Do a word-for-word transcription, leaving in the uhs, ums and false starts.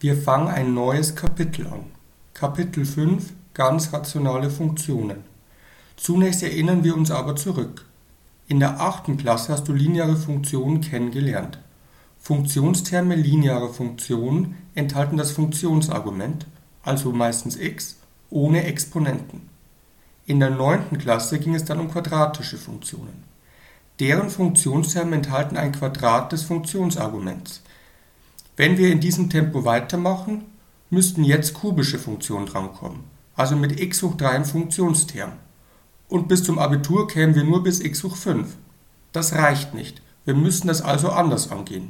Wir fangen ein neues Kapitel an. Kapitel fünf Ganz rationale Funktionen. Zunächst erinnern wir uns aber zurück. In der achten Klasse hast du lineare Funktionen kennengelernt. Funktionsterme linearer Funktionen enthalten das Funktionsargument, also meistens x, ohne Exponenten. In der neunten Klasse ging es dann um quadratische Funktionen. Deren Funktionsterme enthalten ein Quadrat des Funktionsarguments. Wenn wir in diesem Tempo weitermachen, müssten jetzt kubische Funktionen drankommen, also mit x hoch drei im Funktionsterm. Und bis zum Abitur kämen wir nur bis x hoch fünf. Das reicht nicht, wir müssen das also anders angehen.